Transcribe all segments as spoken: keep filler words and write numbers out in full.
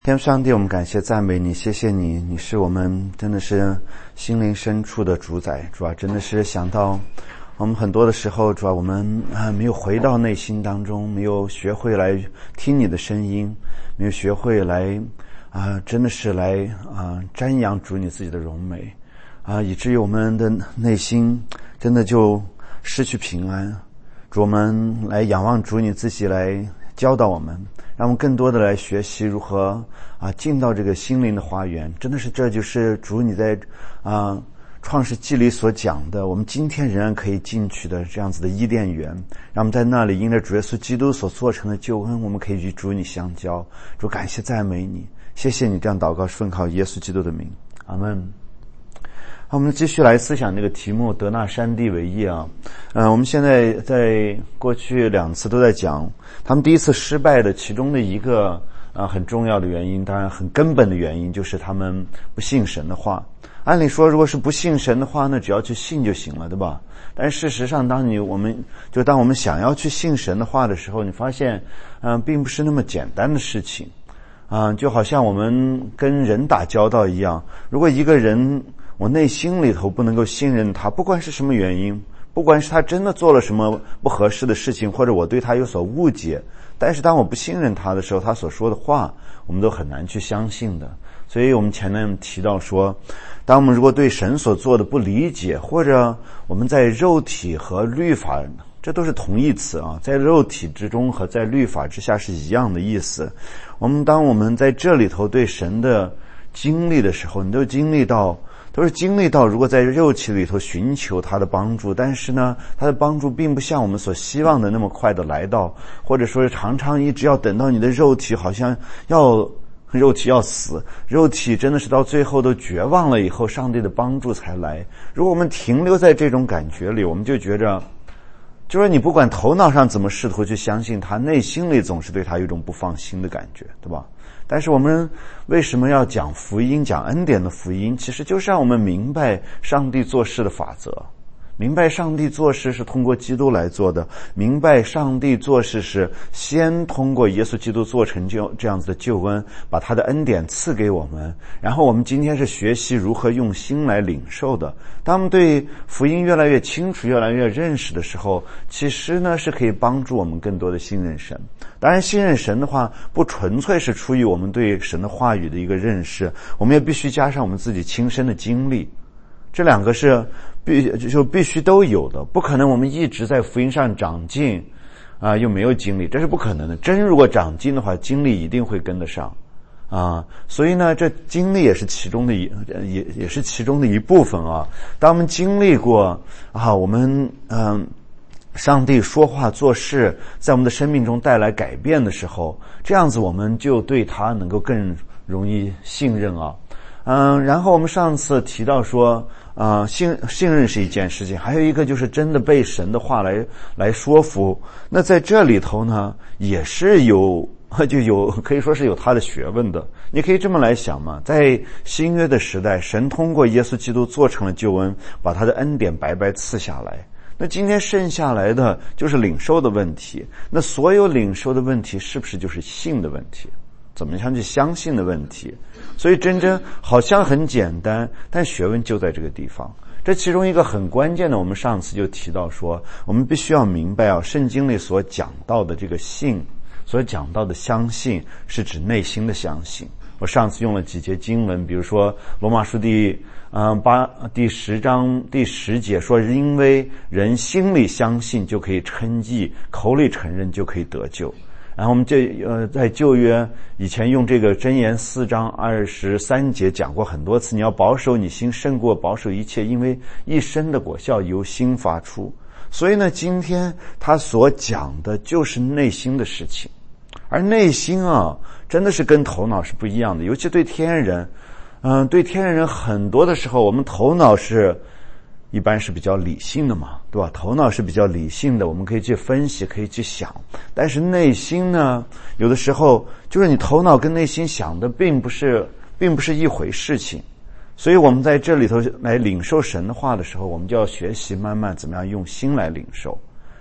天父上帝，我们感谢赞美你，谢谢你，你是我们真的是心灵深处的主宰。主啊，真的是想到我们很多的时候，主啊，我们啊没有回到内心当中，没有学会来听你的声音，没有学会来啊，真的是来啊瞻仰主你自己的荣美啊，以至于我们的内心真的就失去平安。主，我们来仰望主你自己来教导我们，让我们更多的来学习如何啊进到这个心灵的花园。真的是这就是主你在啊创世纪里所讲的，我们今天仍然可以进去的这样子的伊甸园。让我们在那里因着主耶稣基督所做成的救恩，我们可以与主你相交。主，感谢赞美你，谢谢你，这样祷告是奉靠耶稣基督的名，阿们。好，我们继续来思想这个题目，得那山地为业啊。嗯、呃，我们现在在过去两次都在讲他们第一次失败的其中的一个啊、呃、很重要的原因，当然很根本的原因就是他们不信神的话。按理说如果是不信神的话呢，只要去信就行了，对吧？但是事实上当你我们就当我们想要去信神的话的时候，你发现嗯、呃、并不是那么简单的事情啊、呃、就好像我们跟人打交道一样，如果一个人我内心里头不能够信任他，不管是什么原因，不管是他真的做了什么不合适的事情，或者我对他有所误解，但是当我不信任他的时候，他所说的话我们都很难去相信的。所以我们前面提到说，当我们如果对神所做的不理解，或者我们在肉体和律法，这都是同义词啊，在肉体之中和在律法之下是一样的意思。我们当我们在这里头对神的经历的时候，你都经历到都是经历到如果在肉体里头寻求他的帮助，但是呢他的帮助并不像我们所希望的那么快的来到，或者说是常常一直要等到你的肉体好像要肉体要死，肉体真的是到最后都绝望了以后，上帝的帮助才来。如果我们停留在这种感觉里，我们就觉着就是你不管头脑上怎么试图去相信他，内心里总是对他有一种不放心的感觉，对吧？但是我们为什么要讲福音，讲恩典的福音，其实就是让我们明白上帝做事的法则，明白上帝做事是通过基督来做的，明白上帝做事是先通过耶稣基督做成就这样子的救恩，把他的恩典赐给我们，然后我们今天是学习如何用心来领受的。当我们对福音越来越清楚，越来越认识的时候，其实呢是可以帮助我们更多的信任神。当然信任神的话不纯粹是出于我们对神的话语的一个认识，我们也必须加上我们自己亲身的经历，这两个是必就必须都有的。不可能我们一直在福音上长进啊、呃，又没有经历，这是不可能的。真如果长进的话，经历一定会跟得上啊。所以呢，这经历也是其中的一也也是其中的一部分啊。当我们经历过啊，我们嗯。上帝说话做事在我们的生命中带来改变的时候，这样子我们就对他能够更容易信任啊。嗯，然后我们上次提到说啊、呃，信信任是一件事情，还有一个就是真的被神的话来来说服。那在这里头呢，也是有就有可以说是有他的学问的。你可以这么来想嘛，在新约的时代，神通过耶稣基督做成了救恩，把他的恩典白白赐下来。那今天剩下来的就是领受的问题，那所有领受的问题是不是就是信的问题，怎么样去相信的问题？所以真正好像很简单，但学问就在这个地方。这其中一个很关键的，我们上次就提到说，我们必须要明白啊，圣经里所讲到的这个信，所讲到的相信是指内心的相信。我上次用了几节经文，比如说罗马书第嗯八第十章第十节说，因为人心里相信就可以称义，口里承认就可以得救。然后我们这呃在旧约以前用这个箴言四章二十三节讲过很多次，你要保守你心胜过保守一切，因为一生的果效由心发出。所以呢，今天他所讲的就是内心的事情，而内心啊真的是跟头脑是不一样的，尤其对天人嗯，对天然人很多的时候，我们头脑是一般是比较理性的嘛，对吧？头脑是比较理性的，我们可以去分析，可以去想。但是内心呢，有的时候就是你头脑跟内心想的并不是并不是一回事情。所以我们在这里头来领受神的话的时候，我们就要学习慢慢怎么样用心来领受。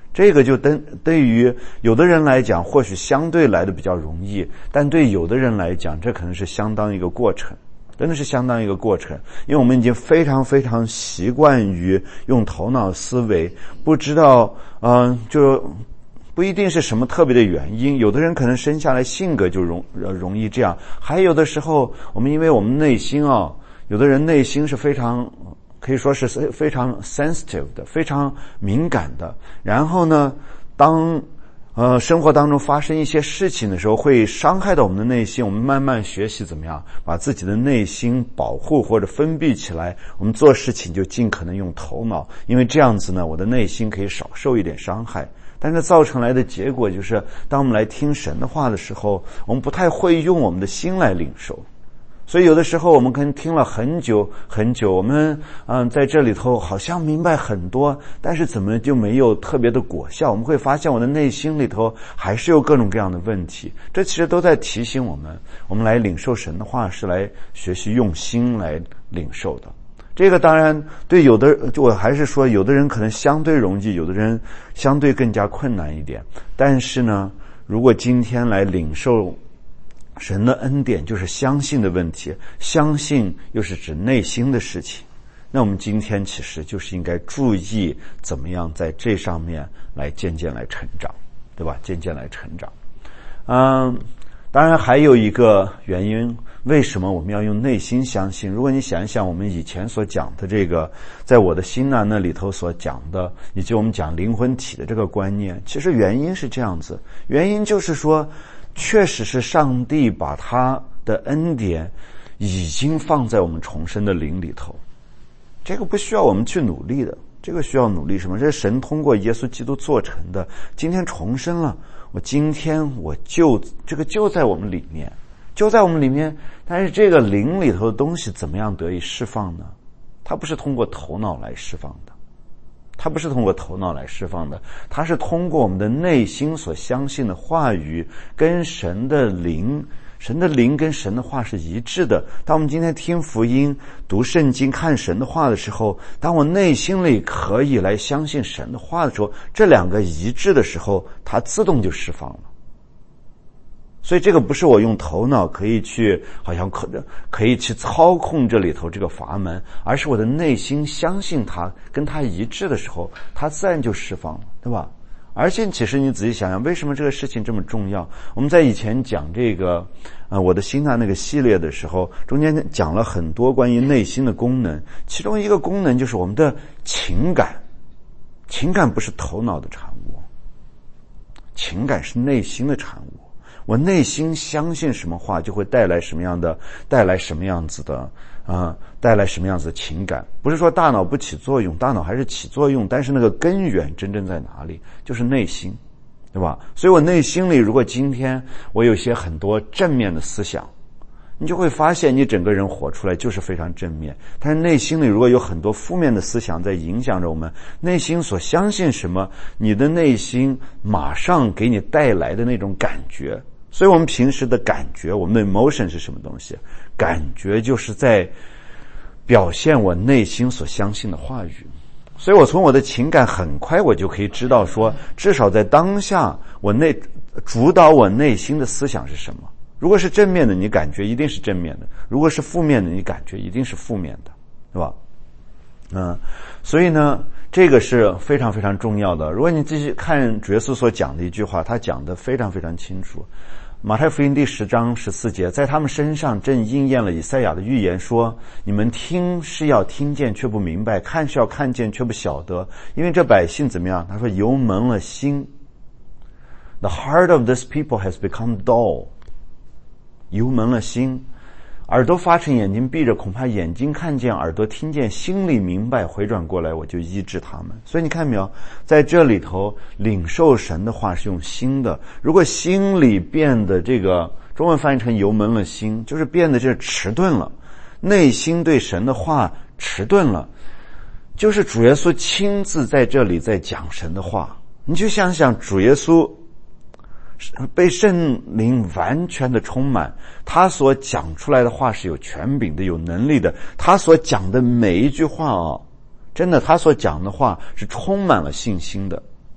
这个就对对于有的人来讲或许相对来的比较容易，但对有的人来讲这可能是相当一个过程，真的是相当一个过程。因为我们已经非常非常习惯于用头脑思维，不知道嗯、呃，就不一定是什么特别的原因，有的人可能生下来性格就容容易这样，还有的时候我们因为我们内心啊，有的人内心是非常可以说是非常 sensitive 的，非常敏感的。然后呢，当呃生活当中发生一些事情的时候，会伤害到我们的内心，我们慢慢学习怎么样把自己的内心保护或者封闭起来，我们做事情就尽可能用头脑，因为这样子呢，我的内心可以少受一点伤害。但是造成来的结果就是，当我们来听神的话的时候，我们不太会用我们的心来领受。所以有的时候我们可能听了很久很久，我们嗯在这里头好像明白很多，但是怎么就没有特别的果效？我们会发现我的内心里头还是有各种各样的问题。这其实都在提醒我们，我们来领受神的话是来学习用心来领受的。这个当然对有的，我还是说有的人可能相对容易，有的人相对更加困难一点。但是呢，如果今天来领受神的恩典，就是相信的问题，相信又是指内心的事情，那我们今天其实就是应该注意怎么样在这上面来渐渐来成长，对吧？渐渐来成长。嗯，当然还有一个原因，为什么我们要用内心相信？如果你想一想我们以前所讲的这个，在我的心呐那里头所讲的，以及我们讲灵魂体的这个观念，其实原因是这样子，原因就是说确实是上帝把他的恩典已经放在我们重生的灵里头，这个不需要我们去努力的，这个需要努力什么？这是神通过耶稣基督做成的。今天重生了，我今天我就这个就在我们里面，就在我们里面。但是这个灵里头的东西怎么样得以释放呢？它不是通过头脑来释放的，它不是通过头脑来释放的，它是通过我们的内心所相信的话语跟神的灵，神的灵跟神的话是一致的。当我们今天听福音、读圣经、看神的话的时候，当我内心里可以来相信神的话的时候，这两个一致的时候，它自动就释放了。所以这个不是我用头脑可以去好像可可以去操控这里头这个阀门，而是我的内心相信它，跟它一致的时候，它自然就释放了，对吧？而且其实你仔细想想，为什么这个事情这么重要？我们在以前讲这个呃我的心呐那个系列的时候，中间讲了很多关于内心的功能，其中一个功能就是我们的情感。情感不是头脑的产物，情感是内心的产物。我内心相信什么话，就会带来什么样的带来什么样子的啊、呃，带来什么样子的情感。不是说大脑不起作用，大脑还是起作用，但是那个根源真正在哪里？就是内心，对吧？所以我内心里如果今天我有些很多正面的思想，你就会发现你整个人活出来就是非常正面。但是内心里如果有很多负面的思想在影响着我们，内心所相信什么，你的内心马上给你带来的那种感觉。所以我们平时的感觉，我们的 emotion 是什么东西？感觉就是在表现我内心所相信的话语。所以我从我的情感很快我就可以知道说，至少在当下我内主导我内心的思想是什么。如果是正面的，你感觉一定是正面的；如果是负面的，你感觉一定是负面的，对吧？嗯，所以呢，这个是非常非常重要的。如果你继续看主耶稣所讲的一句话，他讲得非常非常清楚。马太福音第十章十四节，在他们身上正应验了以赛亚的预言，说：你们听是要听见却不明白，看是要看见却不晓得，因为这百姓怎么样？他说油蒙了心。The heart of this people has become dull。油蒙了心，耳朵发成眼睛闭着，恐怕眼睛看见，耳朵听见，心里明白，回转过来我就医治他们。所以你看没有，在这里头领受神的话是用心的。如果心里变得这个中文翻译成油蒙了心，就是变得这迟钝了，内心对神的话迟钝了，就是主耶稣亲自在这里在讲神的话。你就想想主耶稣被圣灵完全的充满，他所讲出来的话是有权柄的，有能力的。他所讲的每一句话啊，真的他所讲的话是充满了信心的。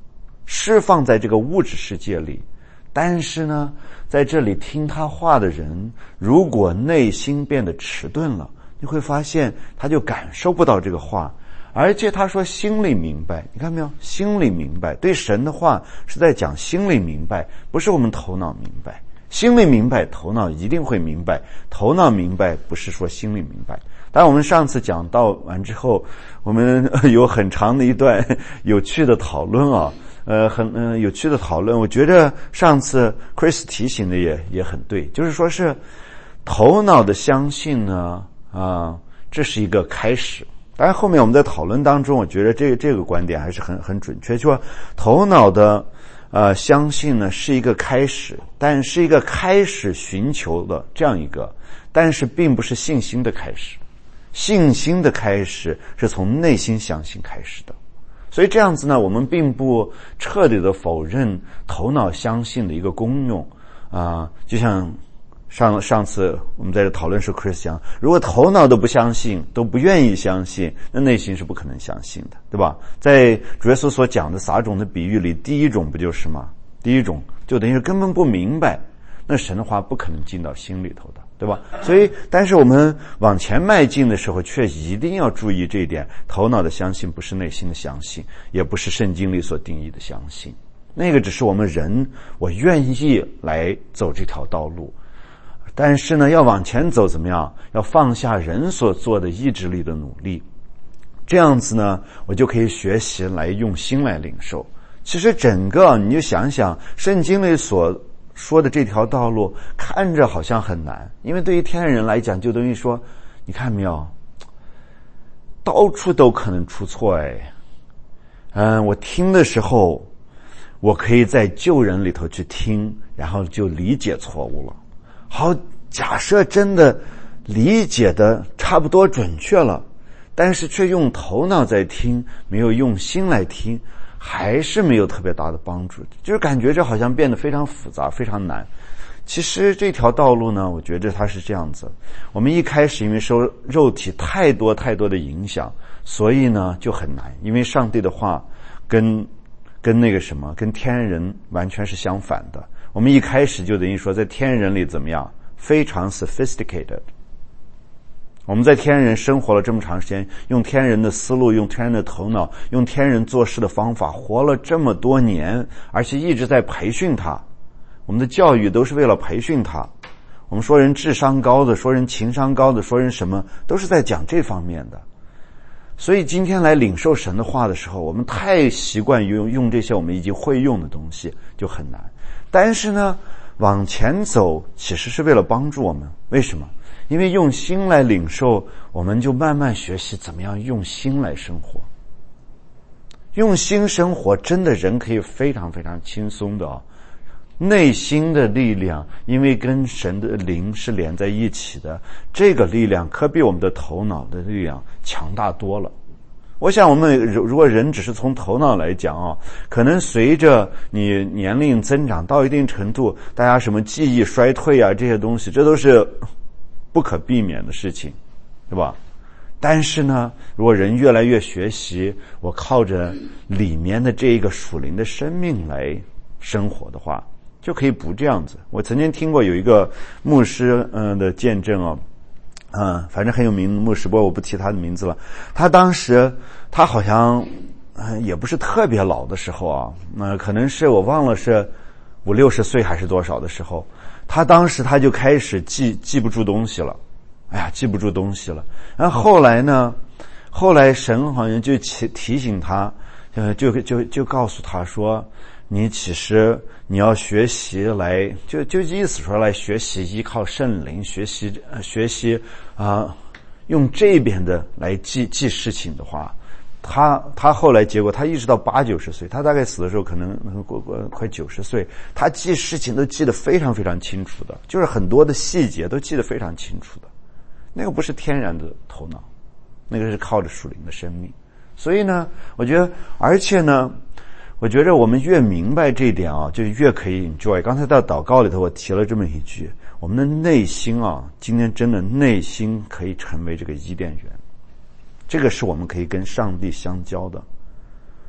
释放在这个物质世界里。但是呢，在这里听他话的人，如果内心变得迟钝了，你会发现他就感受不到这个话。而且他说心里明白，你看没有？心里明白，对神的话是在讲心里明白，不是我们头脑明白。心里明白，头脑一定会明白，头脑明白不是说心里明白。但我们上次讲到完之后，我们有很长的一段有趣的讨论啊，呃，很嗯、呃、有趣的讨论。我觉得上次 Chris 提醒的也也很对，就是说是头脑的相信呢，啊，这是一个开始。当然后面我们在讨论当中，我觉得这个这个观点还是很很准确，就说头脑的呃相信呢是一个开始，但是一个开始寻求的这样一个，但是并不是信心的开始。信心的开始是从内心相信开始的。所以这样子呢，我们并不彻底的否认头脑相信的一个功用啊、呃，就像上上次我们在这讨论时 Chris 讲，如果头脑都不相信，都不愿意相信，那内心是不可能相信的，对吧？在主耶稣所讲的撒种的比喻里，第一种不就是吗？第一种就等于根本不明白，那神的话不可能进到心里头的，对吧？所以但是我们往前迈进的时候，却一定要注意这一点，头脑的相信不是内心的相信，也不是圣经里所定义的相信，那个只是我们人我愿意来走这条道路。但是呢，要往前走怎么样？要放下人所做的意志力的努力，这样子呢，我就可以学习来用心来领受。其实整个你就想想圣经里所说的这条道路，看着好像很难，因为对于天人来讲，就等于说，你看没有，到处都可能出错哎。嗯，我听的时候，我可以在旧人里头去听，然后就理解错误了。好，假设真的理解的差不多准确了，但是却用头脑在听，没有用心来听，还是没有特别大的帮助，就是感觉这好像变得非常复杂，非常难。其实这条道路呢，我觉得它是这样子，我们一开始因为受肉体太多太多的影响，所以呢就很难，因为上帝的话跟跟那个什么跟天人完全是相反的。我们一开始就等于说在天人里怎么样，非常 sophisticated。 我们在天人生活了这么长时间，用天人的思路，用天人的头脑，用天人做事的方法活了这么多年，而且一直在培训他。我们的教育都是为了培训他。我们说人智商高的，说人情商高的，说人什么，都是在讲这方面的。所以今天来领受神的话的时候，我们太习惯于用用这些我们已经会用的东西，就很难。但是呢，往前走其实是为了帮助我们。为什么？因为用心来领受，我们就慢慢学习怎么样用心来生活。用心生活，真的人可以非常非常轻松的啊、哦。内心的力量，因为跟神的灵是连在一起的，这个力量可比我们的头脑的力量强大多了。我想我们如果人只是从头脑来讲啊，可能随着你年龄增长到一定程度，大家什么记忆衰退啊，这些东西，这都是不可避免的事情，对吧？但是呢，如果人越来越学习，我靠着里面的这一个属灵的生命来生活的话，就可以不这样子。我曾经听过有一个牧师嗯的见证哦，嗯，反正很有名的牧师，不过我不提他的名字了。他当时他好像嗯也不是特别老的时候啊，那、呃、可能是我忘了是五六十岁还是多少的时候，他当时他就开始记记不住东西了。哎呀，记不住东西了。然后后来呢，后来神好像就提提醒他，呃，就就就告诉他说，你其实你要学习来，就就意思说来学习依靠圣灵，学习呃学习啊、呃，用这边的来记记事情的话，他他后来结果他一直到八九十岁，他大概死的时候可能过过快九十岁，他记事情都记得非常非常清楚的，就是很多的细节都记得非常清楚的。那个不是天然的头脑，那个是靠着属灵的生命。所以呢，我觉得，而且呢，我觉得我们越明白这一点啊，就越可以 enjoy。刚才在祷告里头我提了这么一句，我们的内心啊，今天真的内心可以成为这个伊甸园，这个是我们可以跟上帝相交的。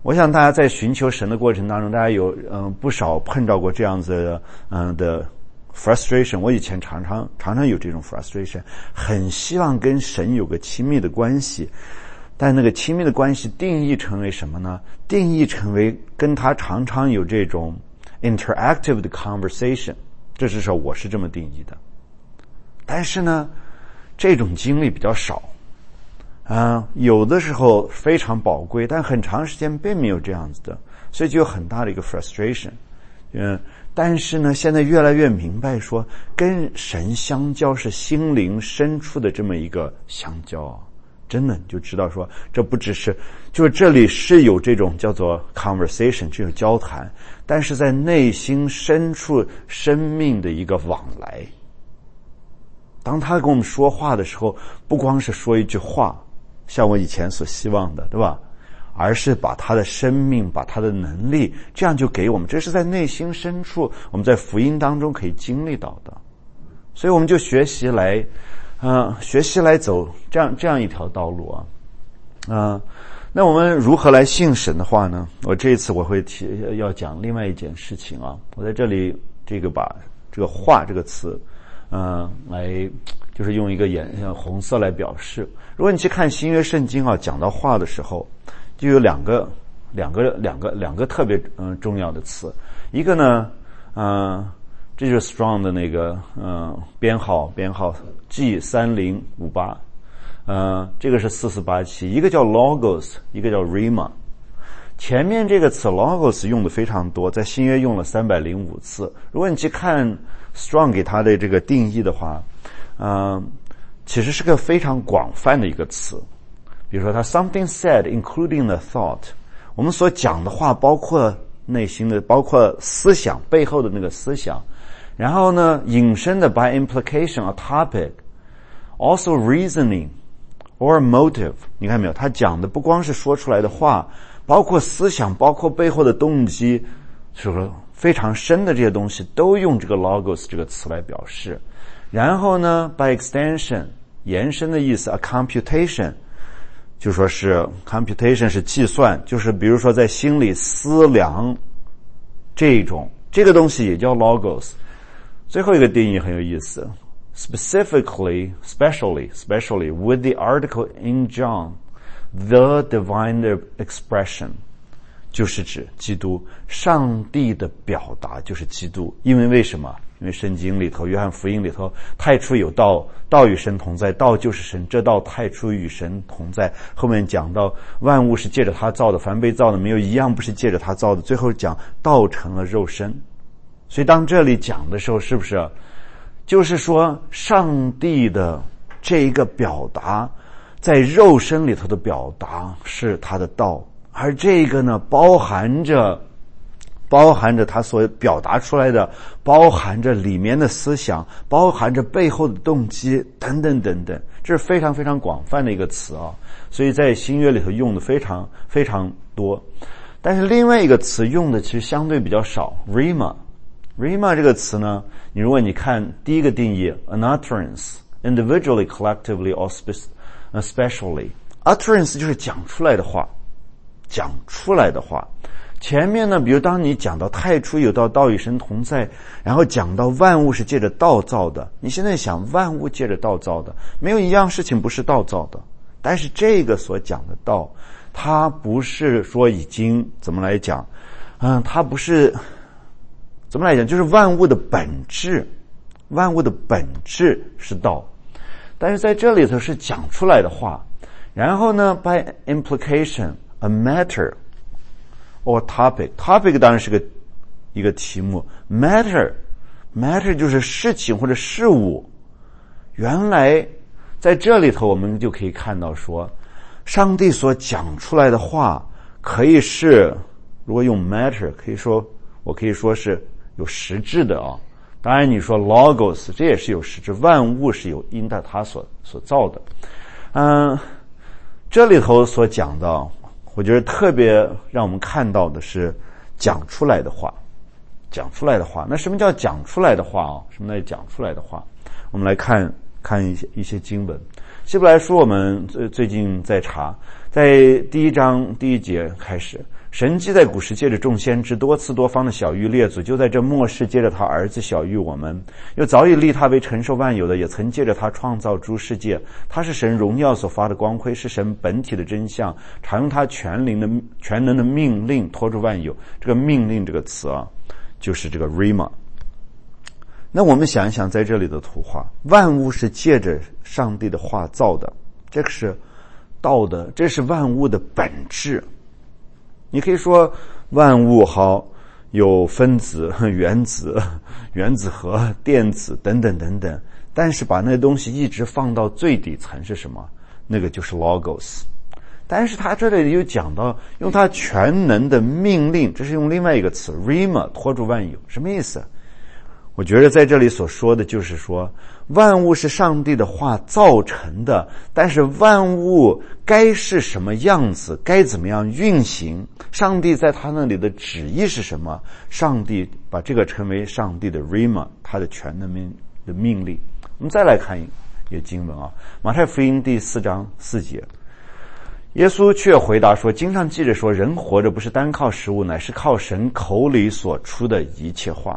我想大家在寻求神的过程当中，大家有嗯、呃、不少碰到过这样子的嗯、呃、的 frustration。我以前常常常常有这种 frustration， 很希望跟神有个亲密的关系，但那个亲密的关系定义成为什么呢？定义成为跟他常常有这种 interactive 的 conversation， 这至少我是这么定义的。但是呢，这种经历比较少。啊，有的时候非常宝贵，但很长时间并没有这样子的，所以就有很大的一个 frustration。嗯，但是呢，现在越来越明白说，跟神相交是心灵深处的这么一个相交，真的你就知道说，这不只是，就是这里是有这种叫做 conversation， 这种交谈，但是在内心深处生命的一个往来。当他跟我们说话的时候，不光是说一句话，像我以前所希望的，对吧？而是把他的生命，把他的能力，这样就给我们。这是在内心深处，我们在福音当中可以经历到的。所以我们就学习来，呃，学习来走这样这样一条道路啊，啊、呃。那我们如何来信神的话呢？我这一次我会提要讲另外一件事情啊。我在这里这个把这个话这个词，呃，来就是用一个颜红色来表示。如果你去看新约圣经啊，讲到话的时候，就有两个两个两个两个特别嗯、呃、重要的词。一个呢，嗯、呃，这就是 Strong 的那个嗯、呃、编号编号 G 三零五八，呃，这个是四四八七。一个叫 Logos， 一个叫 Rhema。前面这个词 Logos 用的非常多，在新约用了三百零五次。如果你去看 Strong 给它的这个定义的话，嗯、呃。其实是个非常广泛的一个词。比如说它 something said including the thought， 我们所讲的话包括内心的，包括思想背后的那个思想，然后呢引申的 by implication a topic， also reasoning or motive。 你看没有，他讲的不光是说出来的话，包括思想，包括背后的动机，是说非常深的这些东西都用这个 logos 这个词来表示。然后呢 by extension， 延伸的意思 a computation， 就说是 computation 是计算，就是比如说在心里思量这种这个东西也叫 logos。 最后一个定义很有意思， specifically specially specially with the article in John the divine expression， 就是指基督，上帝的表达就是基督。因为为什么？因为圣经里头，约翰福音里头，太初有道，道与神同在，道就是神，这道太初与神同在。后面讲到万物是借着他造的，凡被造的没有一样不是借着他造的。最后讲道成了肉身。所以当这里讲的时候，是不是就是说上帝的这一个表达，在肉身里头的表达是他的道，而这个呢包含着包含着他所表达出来的，包含着里面的思想，包含着背后的动机等等等等，这是非常非常广泛的一个词啊，所以在新约里头用的非常非常多。但是另外一个词用的其实相对比较少 Rhema。 Rhema 这个词呢，你如果你看第一个定义 an utterance individually collectively or especially， utterance 就是讲出来的话，讲出来的话。前面呢，比如当你讲到太初有道，道与神同在，然后讲到万物是借着道造的，你现在想万物借着道造的，没有一样事情不是道造的。但是这个所讲的道，它不是说已经怎么来讲，嗯，它不是怎么来讲，就是万物的本质，万物的本质是道。但是在这里头是讲出来的话，然后呢 by implication a matter or topic， topic 当然是个一个题目， matter matter 就是事情或者事物。原来在这里头我们就可以看到说，上帝所讲出来的话可以是，如果用 matter 可以说，我可以说是有实质的啊。当然你说 logos 这也是有实质，万物是有因着他所所造的。嗯，这里头所讲的，我觉得特别让我们看到的是讲出来的话，讲出来的话。那什么叫讲出来的话啊？什么叫讲出来的话？我们来看看一些一些经文。 希伯来书我们最近在查，在第一章第一节开始，神既在古时借着众先知多次多方的晓谕列祖，就在这末世借着他儿子晓谕我们，又早已立他为承受万有的，也曾借着他创造诸世界。他是神荣耀所发的光辉，是神本体的真相，常用他全灵的全能的命令托住万有。这个命令这个词啊，就是这个 Rhema。那我们想一想在这里的图画，万物是借着上帝的话造的，这个是道的，这是万物的本质。你可以说万物好有分子、原子、原子核、电子等等等等，但是把那东西一直放到最底层是什么？那个就是 logos。但是他这里又讲到用他全能的命令，这是用另外一个词 Rhema 托住万有，什么意思？我觉得在这里所说的就是说，万物是上帝的话造成的，但是万物该是什么样子，该怎么样运行，上帝在他那里的旨意是什么，上帝把这个称为上帝的 Rhema， 他的全能命的命令。我们再来看一个经文啊，马太福音第四章四节，耶稣却回答说，经上记着说，人活着不是单靠食物，乃是靠神口里所出的一切话。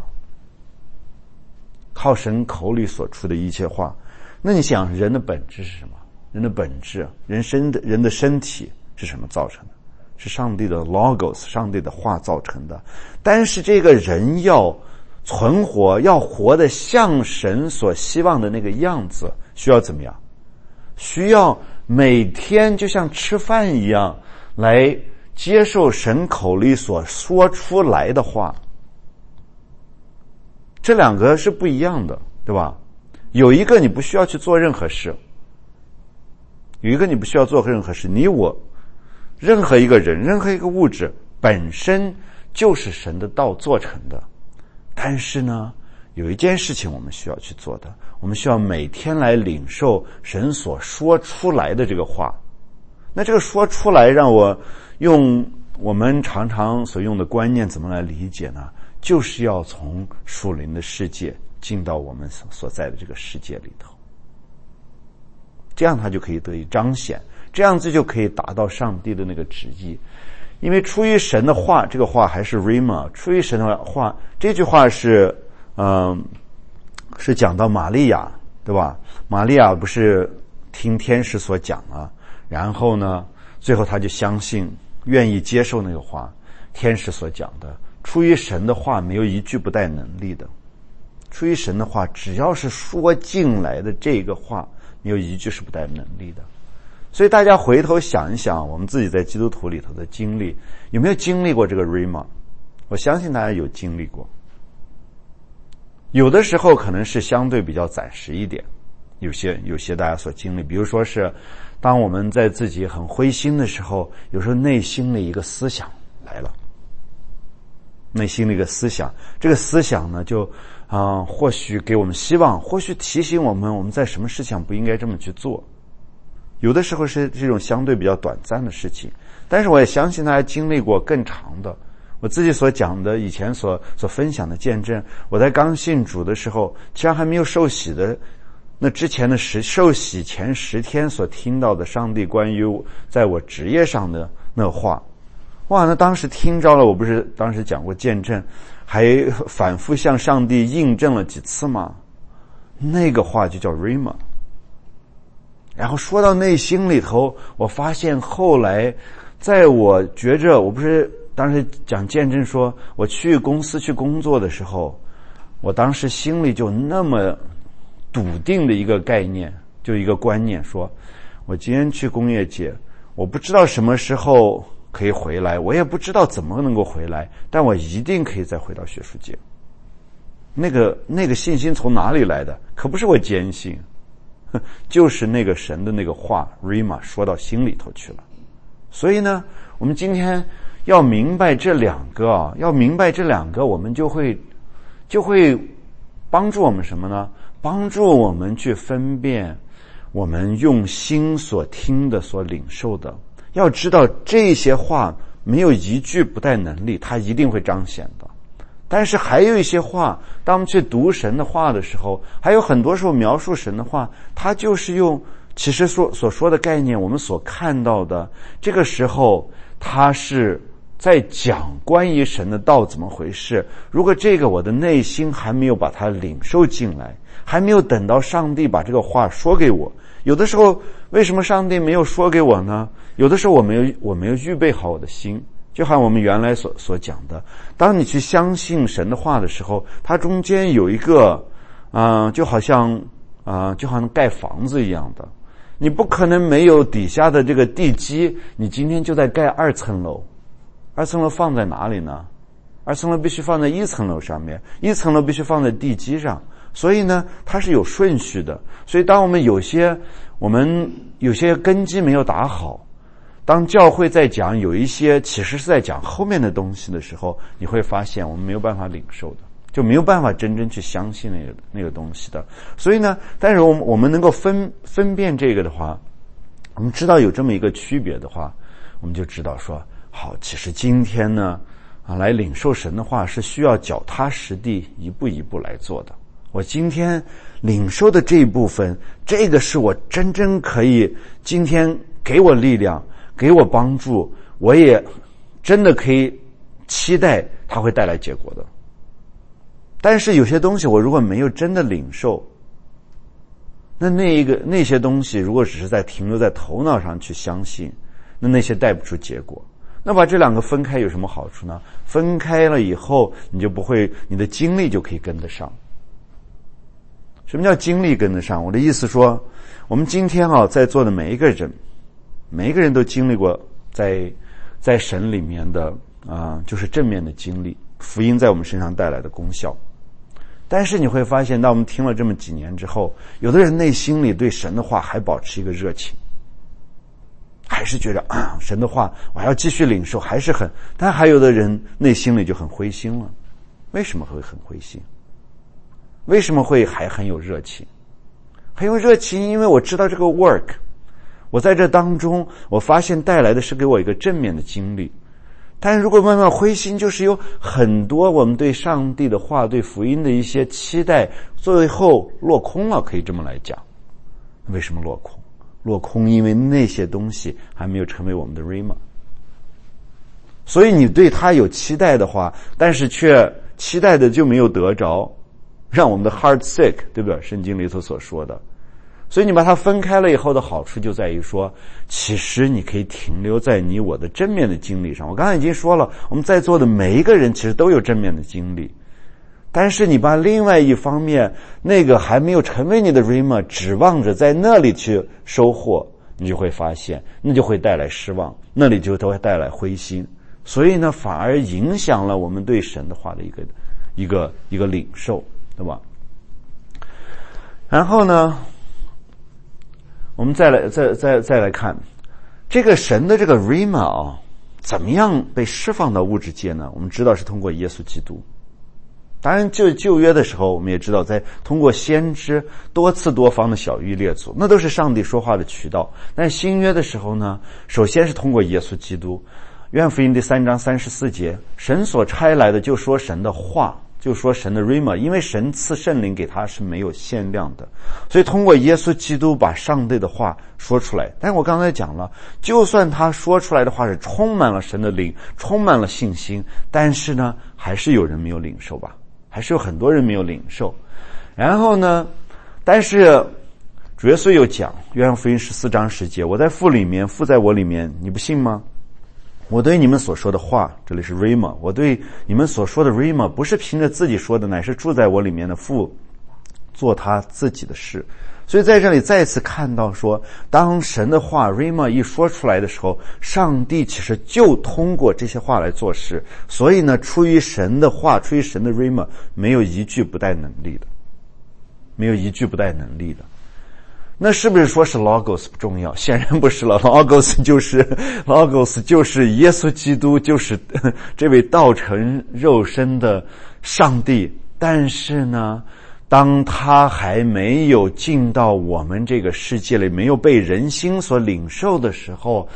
靠神口里所出的一切话。那你想人的本质是什么？人的本质，人身的人的身体是什么造成的？是上帝的 logos， 上帝的话造成的。但是这个人要存活，要活得像神所希望的那个样子，需要怎么样？需要每天就像吃饭一样来接受神口里所说出来的话。这两个是不一样的，对吧？有一个你不需要去做任何事，有一个你不需要做任何事，你我任何一个人，任何一个物质本身就是神的道做成的。但是呢，有一件事情我们需要去做的，我们需要每天来领受神所说出来的这个话。那这个说出来，让我用我们常常所用的观念怎么来理解呢？就是要从属灵的世界进到我们所在的这个世界里头，这样它就可以得以彰显，这样子就可以达到上帝的那个旨意。因为出于神的话，这个话还是 Rhema， 出于神的话，这句话是嗯、呃，是讲到玛利亚，对吧？玛利亚不是听天使所讲啊，然后呢最后他就相信，愿意接受那个话，天使所讲的。出于神的话没有一句不带能力的，出于神的话只要是说进来的这个话没有一句是不带能力的。所以大家回头想一想我们自己在基督徒里头的经历，有没有经历过这个 Rhema？ 我相信大家有经历过，有的时候可能是相对比较暂时一点，有些有些大家所经历，比如说是当我们在自己很灰心的时候，有时候内心的一个思想来了，内心的一个思想，这个思想呢就啊、呃，或许给我们希望，或许提醒我们我们在什么事情不应该这么去做。有的时候是这种相对比较短暂的事情，但是我也相信大家经历过更长的。我自己所讲的以前所所分享的见证，我在刚信主的时候，其实还没有受洗的，那之前的十受洗前十天所听到的上帝关于在我职业上的那话，哇，那当时听着了，我不是当时讲过见证，还反复向上帝印证了几次吗？那个话就叫 Rhema。 然后说到内心里头，我发现后来在我觉着，我不是当时讲见证说我去公司去工作的时候，我当时心里就那么笃定的一个概念，就一个观念，说我今天去工业界，我不知道什么时候可以回来，我也不知道怎么能够回来，但我一定可以再回到学术界。那个那个信心从哪里来的？可不是我坚信，就是那个神的那个话 Rhema 说到心里头去了。所以呢，我们今天要明白这两个啊，要明白这两个，我们就会就会帮助我们什么呢？帮助我们去分辨我们用心所听的、所领受的。要知道这些话没有一句不带能力，它一定会彰显的。 但是还有一些话，当我们去读神的话的时候，还有很多时候描述神的话，它就是用其实所所说的概念，我们所看到的，这个时候它是在讲关于神的道怎么回事。如果这个我的内心还没有把它领受进来，还没有等到上帝把这个话说给我，有的时候为什么上帝没有说给我呢？有的时候我没有我没有预备好我的心。就好像我们原来所所讲的，当你去相信神的话的时候，它中间有一个啊、呃，就好像啊、呃，就好像盖房子一样的，你不可能没有底下的这个地基，你今天就在盖二层楼，二层楼放在哪里呢？二层楼必须放在一层楼上面，一层楼必须放在地基上，所以呢，它是有顺序的。所以当我们有些我们有些根基没有打好，当教会在讲有一些其实是在讲后面的东西的时候，你会发现我们没有办法领受的，就没有办法真正去相信那个那个东西的。所以呢，但是我们我们能够分分辨这个的话，我们知道有这么一个区别的话，我们就知道说，好，其实今天呢啊，来领受神的话是需要脚踏实地一步一步来做的。我今天领受的这一部分，这个是我真正可以今天给我力量，给我帮助，我也真的可以期待它会带来结果的。但是有些东西我如果没有真的领受，那那一个那些东西如果只是在停留在头脑上去相信，那那些带不出结果。那把这两个分开有什么好处呢？分开了以后，你就不会，你的经历就可以跟得上。什么叫经历跟得上？我的意思说，我们今天啊在座的每一个人，每一个人都经历过在在神里面的啊、呃，就是正面的经历，福音在我们身上带来的功效。但是你会发现，当我们听了这么几年之后，有的人内心里对神的话还保持一个热情，还是觉得啊，神的话我还要继续领受，还是很，但还有的人内心里就很灰心了。为什么会很灰心？为什么会还很有热情？很有热情，因为我知道这个 work， 我在这当中我发现带来的是给我一个正面的经历。但是如果慢慢灰心，就是有很多我们对上帝的话，对福音的一些期待，最后落空了，可以这么来讲。为什么落空？落空因为那些东西还没有成为我们的 rhema。所以你对他有期待的话，但是却期待的就没有得着，让我们的 heart sick， 对不对？圣经里头所说的。所以你把它分开了以后的好处就在于说，其实你可以停留在你我的正面的经历上。我刚才已经说了，我们在座的每一个人其实都有正面的经历，但是你把另外一方面那个还没有成为你的 rhema 指望着在那里去收获，你就会发现那就会带来失望，那里就都会带来灰心。所以呢，反而影响了我们对神的话的一个一个一个领受，对吧？然后呢，我们再来再再再来看这个神的这个 rhema 啊，怎么样被释放到物质界呢？我们知道是通过耶稣基督。当然就旧约的时候，我们也知道在通过先知多次多方的晓谕列祖，那都是上帝说话的渠道。但是新约的时候呢，首先是通过耶稣基督。约翰福音第三章三十四节，神所差来的就说神的话，就说神的 rhema， 因为神赐圣灵给他是没有限量的，所以通过耶稣基督把上帝的话说出来。但是我刚才讲了，就算他说出来的话是充满了神的灵，充满了信心，但是呢，还是有人没有领受吧，还是有很多人没有领受。然后呢，但是主耶稣有讲，约翰福音十四章十节，我在父里面，父在我里面，你不信吗？我对你们所说的话，这里是 rhema， 我对你们所说的 rhema 不是凭着自己说的，乃是住在我里面的父做他自己的事。所以在这里再次看到说，当神的话 rhema 一说出来的时候，上帝其实就通过这些话来做事。所以呢，出于神的话，出于神的 rhema， 没有一句不带能力的，没有一句不带能力的。那是不是说是 logos 不重要？显然不是了。logos 就是 logos 就是耶稣基督，就是这位道成肉身的上帝。但是呢，当他还没有进到我们这个世界里，没有被人心所领受的时候，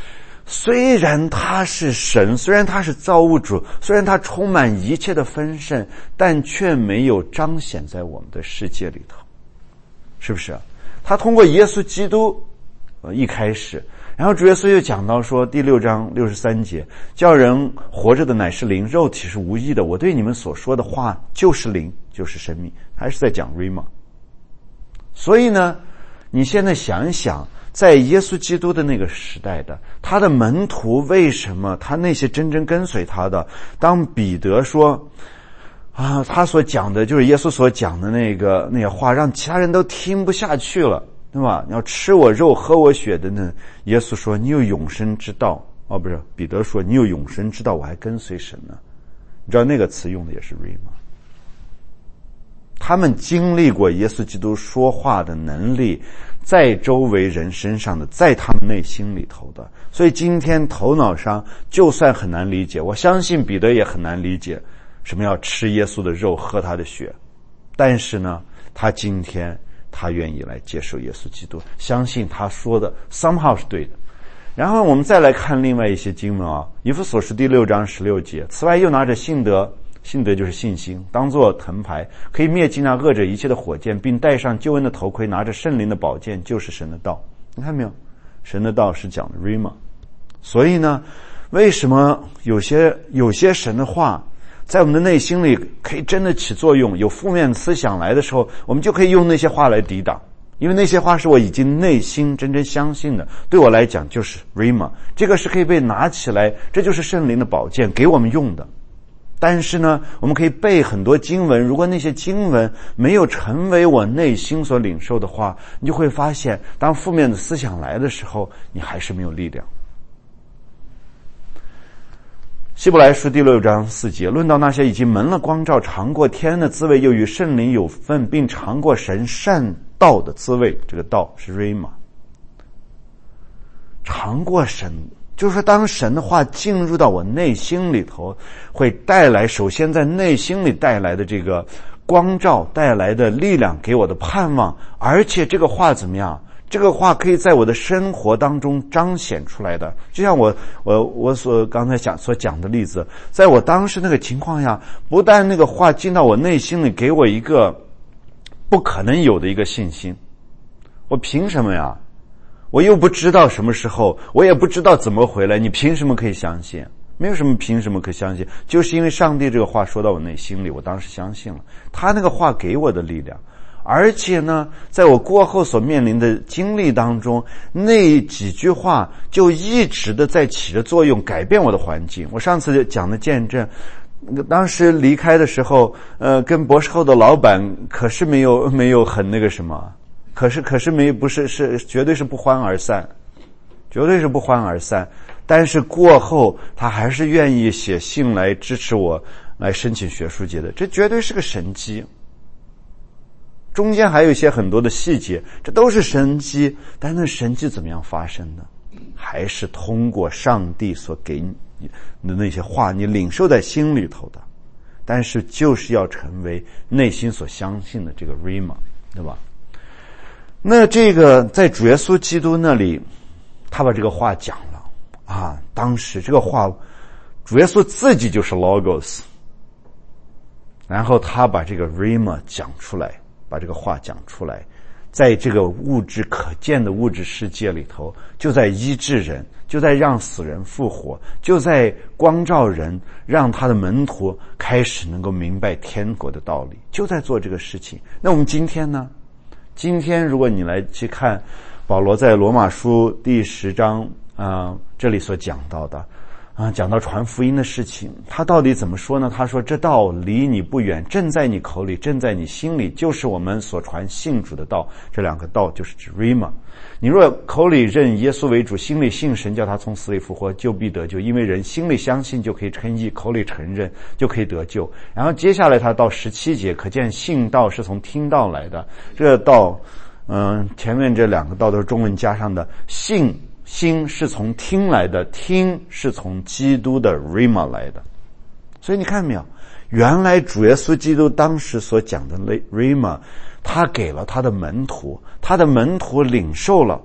虽然他是神，虽然他是造物主，虽然他充满一切的丰盛，但却没有彰显在我们的世界里头，是不是？他通过耶稣基督呃一开始，然后主耶稣又讲到说，第六章六十三节，叫人活着的乃是灵，肉体是无益的，我对你们所说的话就是灵，就是生命，还是在讲 Rhema。 所以呢，你现在想一想，在耶稣基督的那个时代的他的门徒，为什么他那些真正跟随他的，当彼得说啊，他所讲的就是耶稣所讲的那个那个话，让其他人都听不下去了，对吧？你要吃我肉喝我血的呢，耶稣说你有永生之道，哦不是，彼得说你有永生之道，我还跟随神呢。你知道那个词用的也是 Rhema。 他们经历过耶稣基督说话的能力，在周围人身上的，在他们内心里头的，所以今天头脑上就算很难理解，我相信彼得也很难理解什么要吃耶稣的肉喝他的血，但是呢，他今天他愿意来接受耶稣基督，相信他说的 somehow 是对的。然后我们再来看另外一些经文啊，以弗所书第六章十六节，此外又拿着信德，信德就是信心，当作藤牌，可以灭尽那恶者一切的火箭，并戴上救恩的头盔，拿着圣灵的宝剑，就是神的道。你看没有？神的道是讲的 Rhema。 所以呢，为什么有些有些神的话在我们的内心里可以真的起作用，有负面思想来的时候，我们就可以用那些话来抵挡，因为那些话是我已经内心真正相信的，对我来讲就是 Rhema， 这个是可以被拿起来，这就是圣灵的宝剑给我们用的。但是呢，我们可以背很多经文，如果那些经文没有成为我内心所领受的话，你就会发现当负面的思想来的时候，你还是没有力量。希伯来书第六章四节，论到那些已经蒙了光照，尝过天的滋味，又与圣灵有份，并尝过神善道的滋味，这个道是 Rhema。 尝过神，就是说当神的话进入到我内心里头，会带来首先在内心里带来的这个光照，带来的力量，给我的盼望，而且这个话怎么样，这个话可以在我的生活当中彰显出来的。就像我我我所刚才讲所讲的例子，在我当时那个情况下，不但那个话进到我内心里，给我一个不可能有的一个信心，我凭什么呀？我又不知道什么时候，我也不知道怎么回来，你凭什么可以相信？没有什么凭什么可以相信，就是因为上帝这个话说到我内心里，我当时相信了他那个话给我的力量。而且呢，在我过后所面临的经历当中，那几句话就一直的在起着作用，改变我的环境。我上次讲的见证，当时离开的时候，呃，跟博士后的老板可是没有没有很那个什么，可是可是没不是是绝对是不欢而散，绝对是不欢而散。但是过后他还是愿意写信来支持我来申请学术界的，这绝对是个神迹。中间还有一些很多的细节，这都是神迹，但那神迹怎么样发生的？还是通过上帝所给你的那些话，你领受在心里头的。但是就是要成为内心所相信的这个 Rhema， 对吧？那这个在主耶稣基督那里，他把这个话讲了啊。当时这个话，主耶稣自己就是 Logos， 然后他把这个 Rhema 讲出来，把这个话讲出来，在这个物质可见的物质世界里头，就在医治人，就在让死人复活，就在光照人，让他的门徒开始能够明白天国的道理，就在做这个事情。那我们今天呢？今天如果你来去看保罗在罗马书第十章啊、呃、这里所讲到的啊、呃、讲到传福音的事情，他到底怎么说呢？他说这道离你不远，正在你口里，正在你心里，就是我们所传信主的道。这两个道就是指 Rhema。 你若口里认耶稣为主，心里信神叫他从死里复活，就必得救。因为人心里相信就可以称义，口里承认就可以得救。然后接下来他到十七节，可见信道是从听道来的。这个道嗯，前面这两个道都是中文加上的，信心是从听来的，听是从基督的 Rhema 来的。所以你看没有，原来主耶稣基督当时所讲的 Rhema， 他给了他的门徒，他的门徒领受了，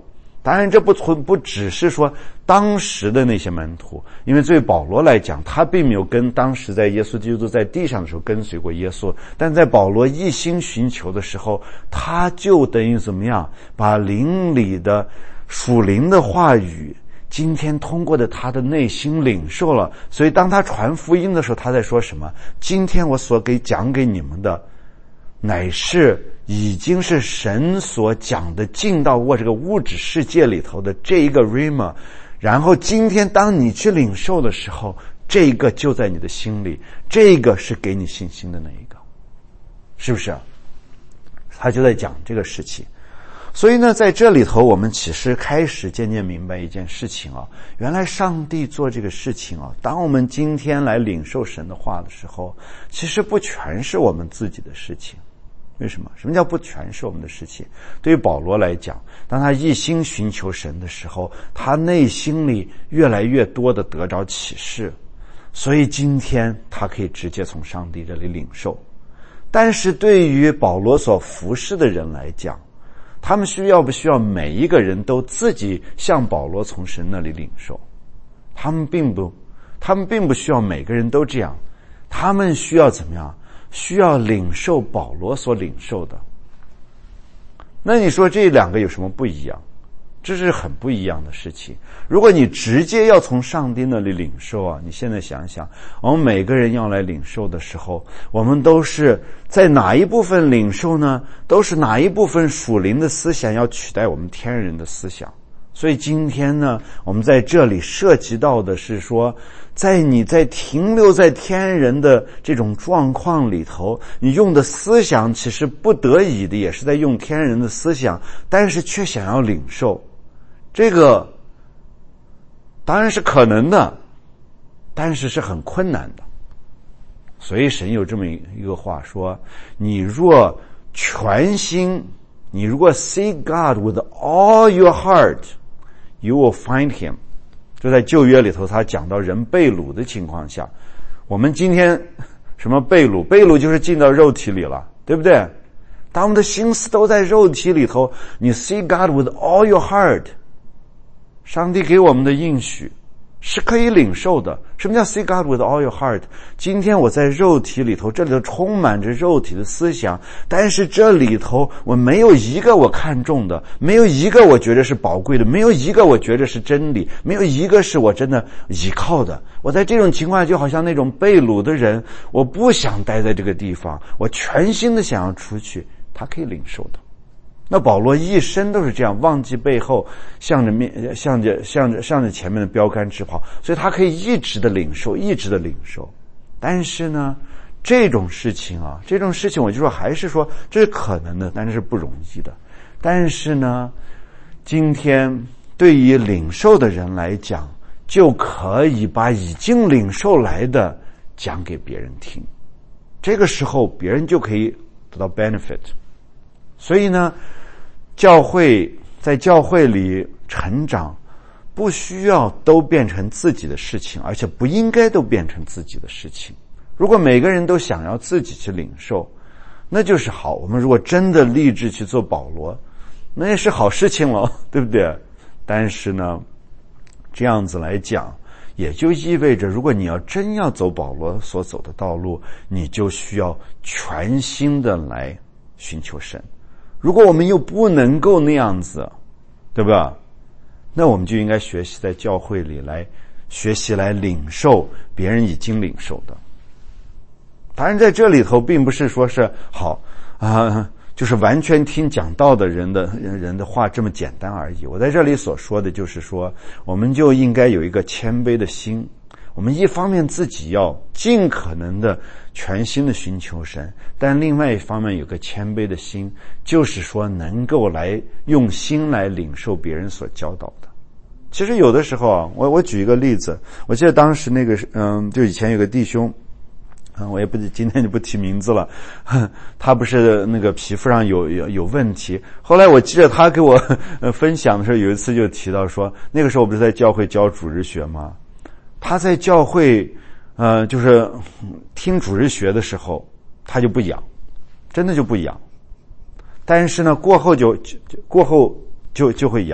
当然这不不只是说当时的那些门徒，因为对保罗来讲，他并没有跟当时在耶稣基督在地上的时候跟随过耶稣，但在保罗一心寻求的时候，他就等于怎么样，把灵里的属灵的话语今天通过的他的内心领受了。所以当他传福音的时候，他在说什么？今天我所给讲给你们的乃是已经是神所讲的进到我这个物质世界里头的这一个 rhema， 然后今天当你去领受的时候，这个就在你的心里，这个是给你信心的那一个，是不是？他就在讲这个事情。所以呢，在这里头我们其实开始渐渐明白一件事情啊，原来上帝做这个事情啊，当我们今天来领受神的话的时候，其实不全是我们自己的事情。为什么？什么叫不全是我们的事情？对于保罗来讲，当他一心寻求神的时候，他内心里越来越多的得着启示，所以今天他可以直接从上帝这里领受。但是对于保罗所服侍的人来讲，他们需要不需要每一个人都自己像保罗从神那里领受？他们并不，他们并不需要每个人都这样，他们需要怎么样？需要领受保罗所领受的。那你说这两个有什么不一样？这是很不一样的事情。如果你直接要从上帝那里领受啊，你现在想想，我们每个人要来领受的时候，我们都是在哪一部分领受呢？都是哪一部分属灵的思想要取代我们天人的思想。所以今天呢，我们在这里涉及到的是说，在你在停留在天人的这种状况里头，你用的思想其实不得已的也是在用天人的思想，但是却想要领受，这个当然是可能的，但是是很困难的。所以神有这么一个话说，你若全心，你如果 seek God with all your heart, you will find him。 就在旧约里头，他讲到人被掳的情况下，我们今天什么被掳？被掳就是进到肉体里了，对不对？当我们的心思都在肉体里头，你 seek God with all your heart， 上帝给我们的应许是可以领受的。什么叫 seek God with all your heart？ 今天我在肉体里头，这里头充满着肉体的思想，但是这里头我没有一个我看重的，没有一个我觉得是宝贵的，没有一个我觉得是真理，没有一个是我真的依靠的。我在这种情况下就好像那种被掳的人，我不想待在这个地方，我全心的想要出去，他可以领受的。那保罗一生都是这样，忘记背后，向着面，向着向着向着前面的标杆直跑，所以他可以一直的领受，一直的领受。但是呢，这种事情啊，这种事情我就说还是说这是可能的，但是是不容易的。但是呢，今天对于领受的人来讲，就可以把已经领受来的讲给别人听，这个时候别人就可以得到 benefit。所以呢，教会在教会里成长，不需要都变成自己的事情，而且不应该都变成自己的事情。如果每个人都想要自己去领受，那就是好。我们如果真的立志去做保罗，那也是好事情了，对不对？但是呢，这样子来讲，也就意味着，如果你要真要走保罗所走的道路，你就需要全心的来寻求神。如果我们又不能够那样子，对吧？那我们就应该学习在教会里来学习来领受别人已经领受的。当然在这里头并不是说是好啊、呃，就是完全听讲道的人的人的话这么简单而已。我在这里所说的就是说，我们就应该有一个谦卑的心。我们一方面自己要尽可能的全心的寻求神，但另外一方面有个谦卑的心，就是说能够来用心来领受别人所教导的。其实有的时候啊，我我举一个例子，我记得当时那个嗯，就以前有个弟兄，嗯，我也不今天就不提名字了，他不是那个皮肤上有有有问题。后来我记得他给我呃分享的时候，有一次就提到说，那个时候我不是在教会教主日学吗？他在教会呃就是听主日学的时候，他就不痒，真的就不痒。但是呢，过后就就过后就就会痒。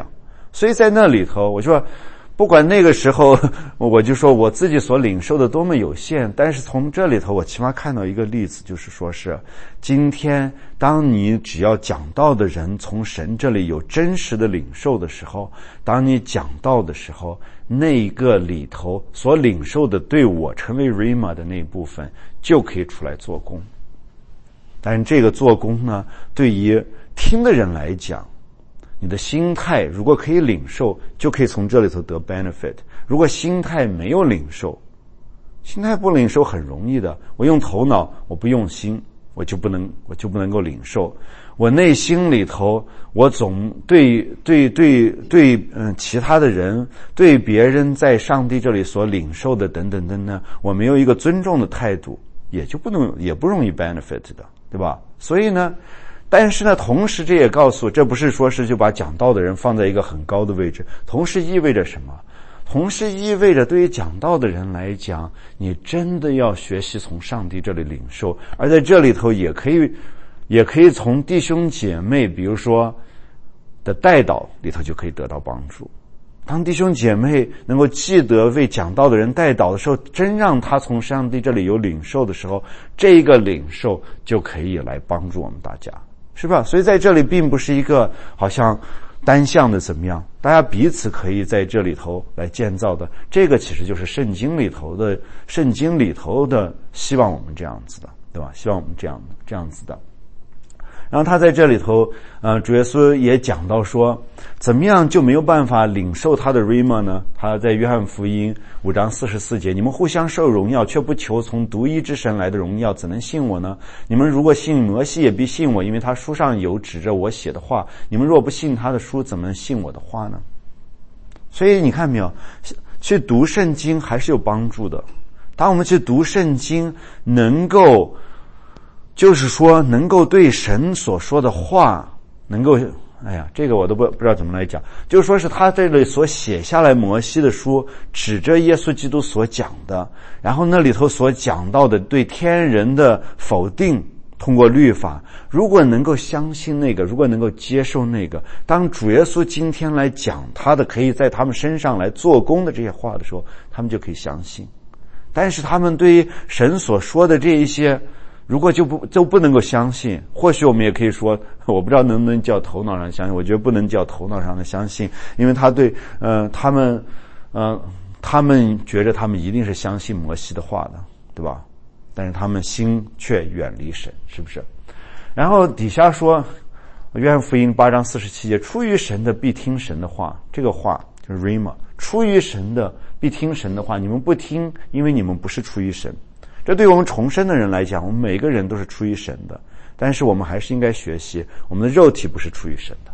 所以在那里头，我说不管那个时候，我就说我自己所领受的多么有限，但是从这里头我起码看到一个例子，就是说是今天当你只要讲道的人从神这里有真实的领受的时候，当你讲道的时候，那一个里头所领受的对我成为 Rhema 的那一部分就可以出来做工。但是这个做工呢，对于听的人来讲，你的心态如果可以领受，就可以从这里头得 benefit。 如果心态没有领受，心态不领受很容易的，我用头脑，我不用心，我就不能我就不能够领受。我内心里头，我总对对对对嗯其他的人，对别人在上帝这里所领受的等等等等，我没有一个尊重的态度，也就不能也不容易 benefit 的，对吧？所以呢，但是呢，同时这也告诉，这不是说是就把讲道的人放在一个很高的位置，同时意味着什么？同时意味着对于讲道的人来讲，你真的要学习从上帝这里领受，而在这里头也可以也可以从弟兄姐妹比如说的带导里头就可以得到帮助。当弟兄姐妹能够记得为讲道的人带导的时候，真让他从上帝这里有领受的时候，这个领受就可以来帮助我们大家，是吧？所以在这里并不是一个好像单向的怎么样，大家彼此可以在这里头来建造的，这个其实就是圣经里头的圣经里头的希望我们这样子的，对吧？希望我们这样的这样子的。然后他在这里头呃，主耶稣也讲到说，怎么样就没有办法领受他的 Rhema 呢？他在约翰福音五章四十四节，你们互相受荣耀，却不求从独一之神来的荣耀，怎能信我呢？你们如果信摩西，也必信我，因为他书上有指着我写的话。你们若不信他的书，怎么能信我的话呢？所以你看没有，去读圣经还是有帮助的。当我们去读圣经，能够就是说能够对神所说的话能够，哎呀，这个我都不不知道怎么来讲，就是说是他这里所写下来摩西的书，指着耶稣基督所讲的，然后那里头所讲到的对天人的否定，通过律法，如果能够相信那个，如果能够接受那个，当主耶稣今天来讲他的可以在他们身上来做工的这些话的时候，他们就可以相信。但是他们对于神所说的这一些，如果就不就不能够相信，或许我们也可以说，我不知道能不能叫头脑上相信，我觉得不能叫头脑上的相信，因为他对呃他们呃他们觉得他们一定是相信摩西的话的，对吧？但是他们心却远离神，是不是？然后底下说约翰福音八章四十七节，出于神的必听神的话，这个话就是 Rhema， 出于神的必听神的话，你们不听，因为你们不是出于神。这对我们重生的人来讲，我们每个人都是出于神的，但是我们还是应该学习，我们的肉体不是出于神的。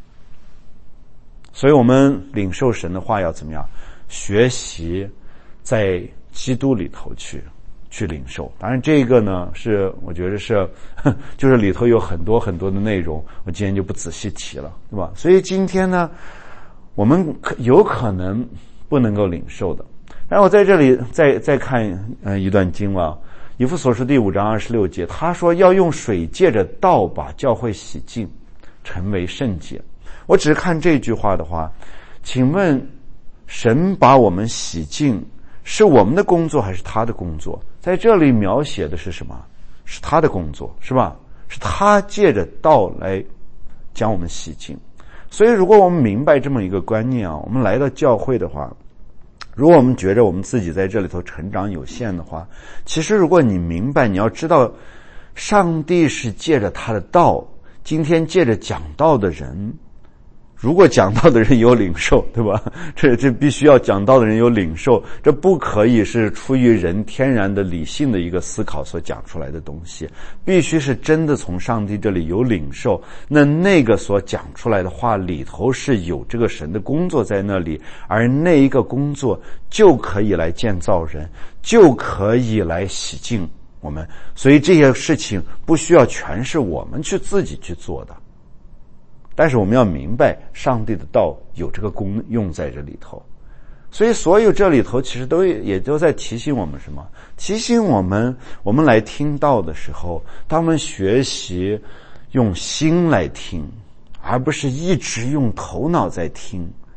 所以我们领受神的话要怎么样？学习在基督里头去去领受。当然这个呢是我觉得是就是里头有很多很多的内容，我今天就不仔细提了，对吧？所以今天呢我们有可能不能够领受的。然后我在这里再再看呃一段经文，以弗所书第五章二十六节，他说要用水借着道把教会洗净，成为圣洁。我只是看这句话的话，请问神把我们洗净是我们的工作还是他的工作？在这里描写的是什么？是他的工作，是吧？是他借着道来将我们洗净。所以如果我们明白这么一个观念啊，我们来到教会的话，如果我们觉得我们自己在这里头成长有限的话，其实如果你明白，你要知道上帝是借着他的道，今天借着讲道的人，如果讲道的人有领受，对吧？这这必须要讲道的人有领受，这不可以是出于人天然的理性的一个思考所讲出来的东西，必须是真的从上帝这里有领受，那那个所讲出来的话里头是有这个神的工作在那里，而那一个工作就可以来建造人，就可以来洗净我们。所以这些事情不需要全是我们去自己去做的，但是我们要明白上帝的道有这个功用在这里头。所以所有这里头其实都也都在提醒我们什么？提醒我们，我们来听道的时候，当我们学习用心来听，而不是一直用头脑在听，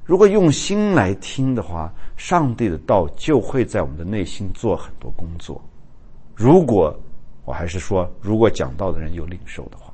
如果用心来听的话，上帝的道就会在我们的内心做很多工作。如果我还是说，如果讲道的人有领受的话。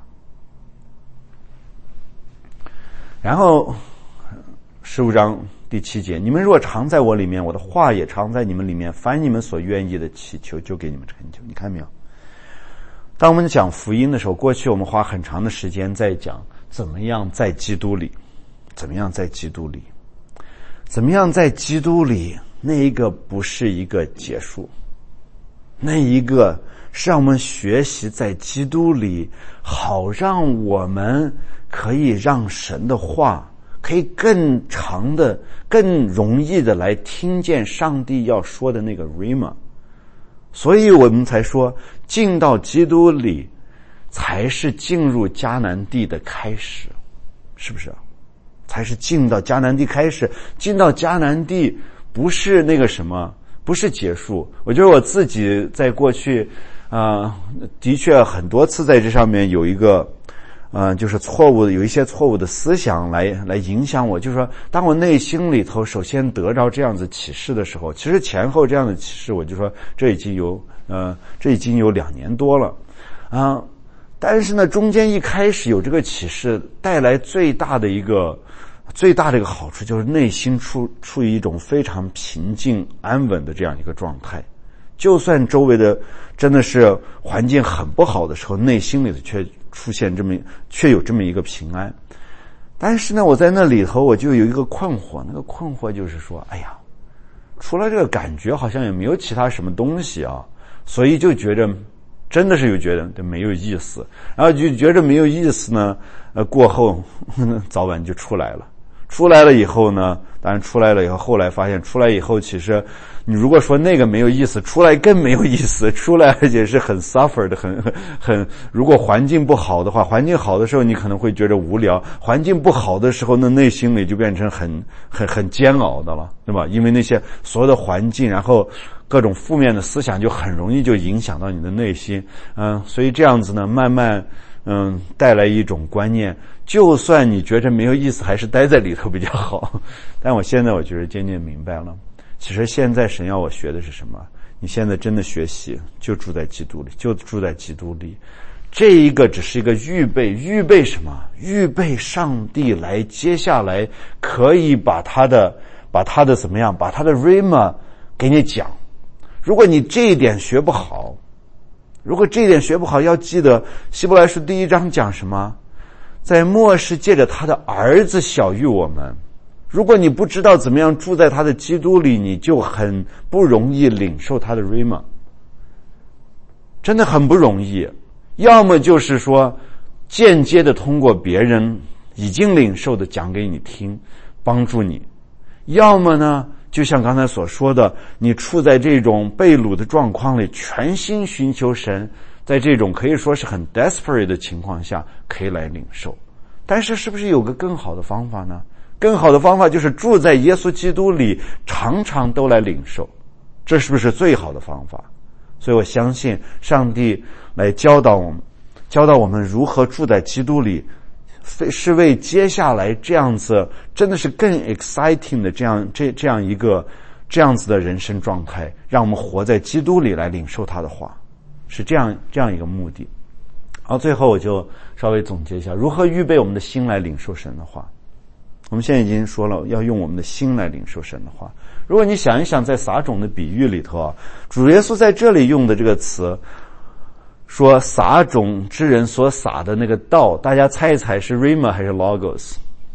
然后十五章第七节，你们若常在我里面，我的话也常在你们里面，凡你们所愿意的祈求，就给你们成就。你看没有？当我们讲福音的时候，过去我们花很长的时间在讲怎么样在基督里，怎么样在基督里，怎么样在基督里，那一个不是一个结束，那一个是让我们学习在基督里，好让我们可以让神的话可以更长的、更容易的来听见上帝要说的那个 Rhema。 所以我们才说进到基督里才是进入迦南地的开始，是不是？才是进到迦南地开始。进到迦南地不是那个什么，不是结束。我觉得我自己在过去啊、呃，的确很多次在这上面有一个呃，就是错误的，有一些错误的思想来来影响我。就是说，当我内心里头首先得着这样子启示的时候，其实前后这样的启示，我就说这已经有呃，这已经有两年多了啊、呃。但是呢，中间一开始有这个启示，带来最大的一个最大的一个好处，就是内心处处于一种非常平静安稳的这样一个状态。就算周围的真的是环境很不好的时候，内心里头却出现这么却有这么一个平安。但是呢，我在那里头我就有一个困惑，那个困惑就是说，哎呀，除了这个感觉好像也没有其他什么东西啊，所以就觉着真的是有觉得没有意思，然后就觉着没有意思呢，呃，过后呵呵早晚就出来了。出来了以后呢，当然出来了以后，后来发现出来以后，其实你如果说那个没有意思，出来更没有意思。出来而且是很 suffer 的，很很，如果环境不好的话，环境好的时候你可能会觉得无聊，环境不好的时候呢，内心里就变成很很很煎熬的了，对吧？因为那些所有的环境，然后各种负面的思想就很容易就影响到你的内心，嗯，所以这样子呢，慢慢嗯带来一种观念，就算你觉着没有意思，还是待在里头比较好。但我现在我觉得渐渐明白了，其实现在神要我学的是什么？你现在真的学习就住在基督里，就住在基督里。这一个只是一个预备，预备什么？预备上帝来接下来可以把他的把他的怎么样，把他的 Rhema 给你讲。如果你这一点学不好，如果这一点学不好，要记得希伯来书第一章讲什么？在末世借着他的儿子晓谕我们。如果你不知道怎么样住在他的基督里，你就很不容易领受他的 Rhema， 真的很不容易。要么就是说间接的通过别人已经领受的讲给你听，帮助你；要么呢，就像刚才所说的，你处在这种被掳的状况里，全心寻求神，在这种可以说是很 desperate 的情况下可以来领受。但是是不是有个更好的方法呢？更好的方法就是住在耶稣基督里，常常都来领受，这是不是最好的方法？所以我相信上帝来教导我们，教导我们如何住在基督里，是为接下来这样子真的是更 exciting 的这样这这样一个这样子的人生状态，让我们活在基督里来领受他的话，是这样这样一个目的。好，最后我就稍微总结一下，如何预备我们的心来领受神的话。我们现在已经说了，要用我们的心来领受神的话。如果你想一想，在撒种的比喻里头啊，主耶稣在这里用的这个词，说撒种之人所撒的那个道，大家猜一猜是 Rhema 还是 Logos？